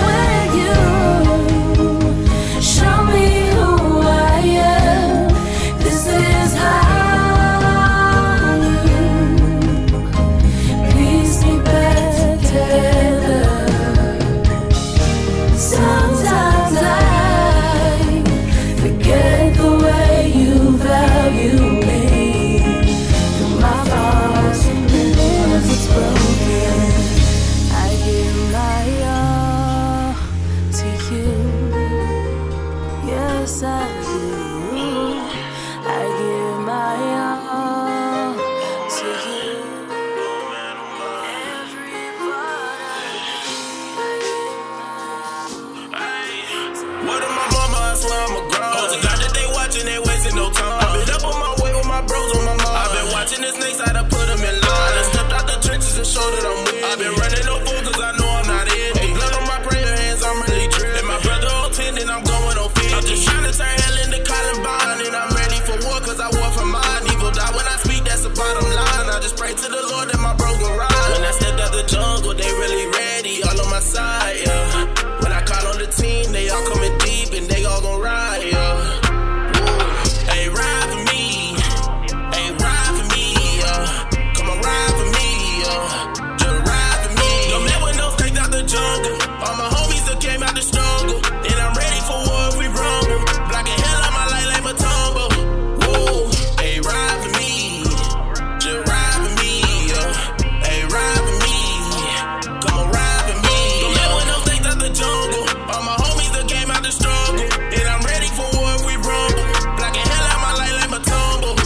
swear I'm a grind. Hold the God that they watching, they wasting no time. I've been up on my way with my bros on my mind. I've been watching the snakes, how to put them in line. I done stepped out the trenches and showed that I'm with. I've been running no fool cause I know I'm not in. Hey, blood on my prayer hands, I'm really tripping. And my brother on ten, then I'm going on fifty. I'm just trying to turn hell into Columbine. And I'm ready for war cause I war for mine. Evil die when I speak, that's the bottom line. I just pray to the Lord that my bro gon' ride. When I stepped out the jungle, they really ready, all on my side, yeah. When I call on the team, they all coming deep and they all gon' ride, yeah. Hey, ride for me, hey, ride for me, yeah. Come on, ride for me, yeah. Just ride for me. Don't let when those take out the jungle. All my homies that came out the struggle. And I'm ready for war if we rumble. Blocking hell out my life like my tumble. Whoa, hey, ride for me, just ride for me, yeah. Hey, ride for me, come on, ride for me. Don't let when those take out the jungle. All my homies that came out the struggle. And I'm ready for war if we rumble. Blocking hell out my life like my tumble.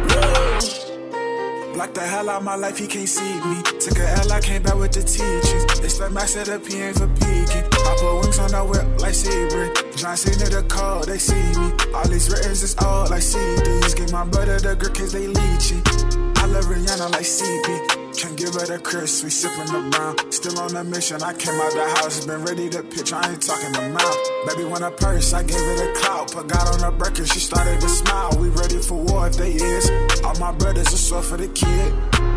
Whoa. Block the hell out my life, he can't see me. Took a L, I came back with the teachings. It's the max at the P ain't for peeking. I put wings on the whip like Sebring. John Cena the call, they see me. All these writtens is all like C Ds. Give my brother the grip cause they leechy. I love Rihanna like C B. Can't give her the Chris, we sippin' the brown. Still on a mission, I came out the house, been ready to pitch, I ain't talking the mouth. Baby want a purse, I gave her the clout. Put God on her breaking, she started to smile. We ready for war if they is. All my brothers are sore for the kid.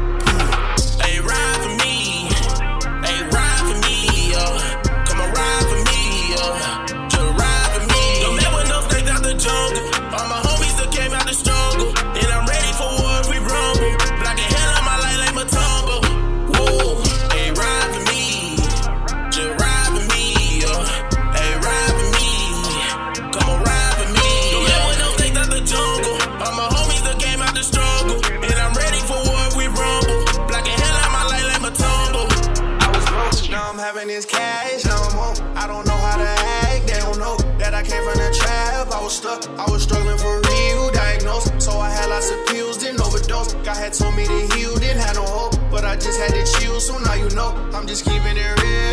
Hey, ride for me, hey, ride for me, yeah. Come on, ride for me, yeah. Just ride for me. Don't let when those take out the jungle. All my homies that came out the struggle. And I'm ready for war if we rumble. Blocking hell out my life like my tumble. Whoa, hey, ride for me, just ride for me, yeah. Hey, ride for me, come on, ride for me. Don't let when those take out the jungle. All my homies that came out the struggle. And I'm ready for war if we rumble. Blocking hell out my life like my tumble. I was broke, now I'm having this cash, now I'm home. I don't know how to act, they don't know that I came from the trap. I was stuck, I was struggling for real, diagnosed. So I had lots of pills, didn't overdose. God had told me to heal, didn't have no hope. But I just had to chill, so now you know I'm just keeping it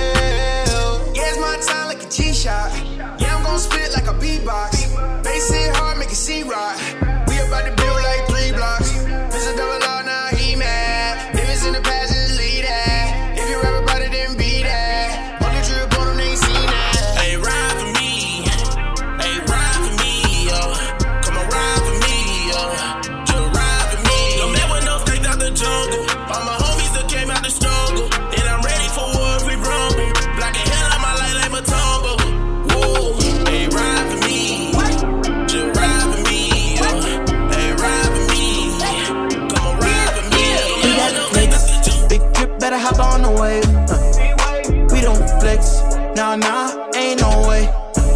real. Yeah, it's my time like a G-Shot. Yeah, I'm gon' spit like a beatbox. Bass it hard, make it C-rock. We about to build like three blocks. This a double R, now he mad. If it's in the past, just leave that. If you rap about it, then be that. All the drip on them, they ain't seen that. Hey, ride for me, hey, ride for me, yeah. Come on, ride for me, yeah. Just ride for me. Don't let when those take out the jungle. All my homies that came out the struggle. And I'm ready for war if we rumble. Blocking hell out my life like my tumble. Whoa, hey, ride for me, just ride for me, yeah. Hey, ride for me, come on, ride for me. We got flex, big drip, better hop on the wave. Uh, we don't flex, nah nah, ain't no way.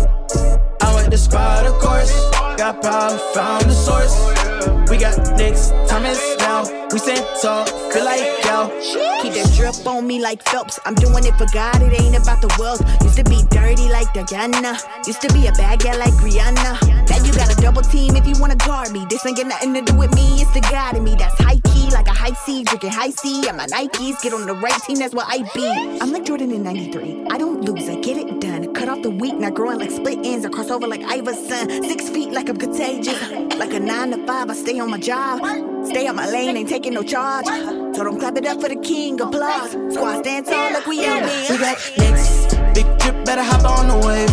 I'm at the spot, of course. Got power, found the source. We got Knicks, Thomas now. We stand tall, feel like yo. Keep that drip on me like Phelps. I'm doing it for God, it ain't about the wealth. Used to be dirty like Diana. Used to be a bad girl like Rihanna. Now you got a double team if you wanna guard me. This ain't got nothing to do with me, it's the God in me. That's high key, like a high C, drinking high C. I'm my Nikes, get on the right team, that's what I be. I'm like Jordan in ninety-three. I don't lose, I get it done. Cut off the weak, not growing like split ends. I cross over like Iverson. Six feet like I'm contagious. Like a nine to five, I stay on my job. Stay on my lane, ain't taking no charge. So don't clap it up for the king, applause. Squad stand tall like we on me. We got Knicks, big drip, better hop on the wave.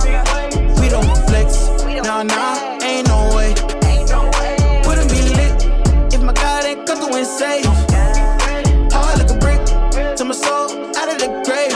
We don't flex, nah nah, ain't no way. Wouldn't be lit if my God ain't come through and save. Hard like a brick, to my soul out of the grave.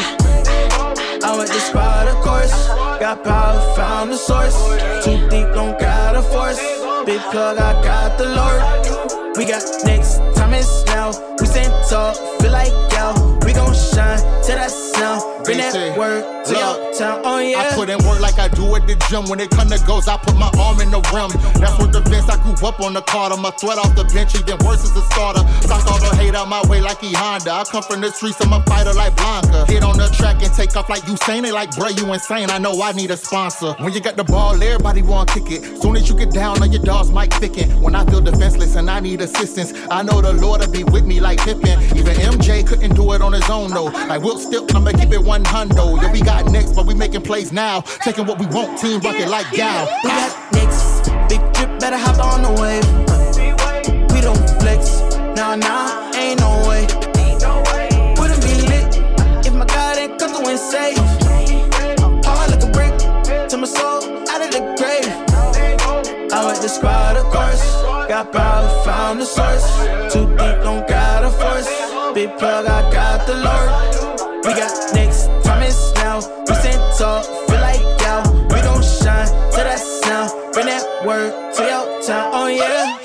I'm at the spot, of course. Got power, found the source. Too deep, don't gotta force. Big plug, I got the Lord. We got Knicks, Thomas now. We stand tall, feel like yo. We gon' shine till that sound. Bring that word to your town, oh yeah. I put in work like I do at the gym. When it come to goals, I put my arm in the rim. That's what the Vince, I grew up on the card. I'm a threat off the bench, even worse as a starter. Block all the hate out my way like he Honda. I come from the streets, I'm a fighter like Blanca. Hit on the track and take off like Usain. They like, bruh, you insane, I know I need a sponsor. When you got the ball, everybody want kick it. Soon as you get down on your dogs, Mike Ficken. When I feel defenseless and I need assistance, I know the Lord will be with me like Pippen. Even M J couldn't do it on his own though. Like Will Still, I'ma keep it one hundo. Yeah, we got next, but we we making plays now. Taking what we want, team rocket like gal. We got next, big drip, better hop on the wave. Uh, we don't flex, nah nah, ain't no way. Wouldn't be lit if my God ain't come through and save. Hard like a brick, to my soul out of the grave. I went to squad, of course. Got power, found the source. Too deep, don't gotta force. Big plug, I got the Lord. We got next, promise now. We stand tall, feel like y'all. We gon' shine to that sound. Bring that word to your town, oh yeah.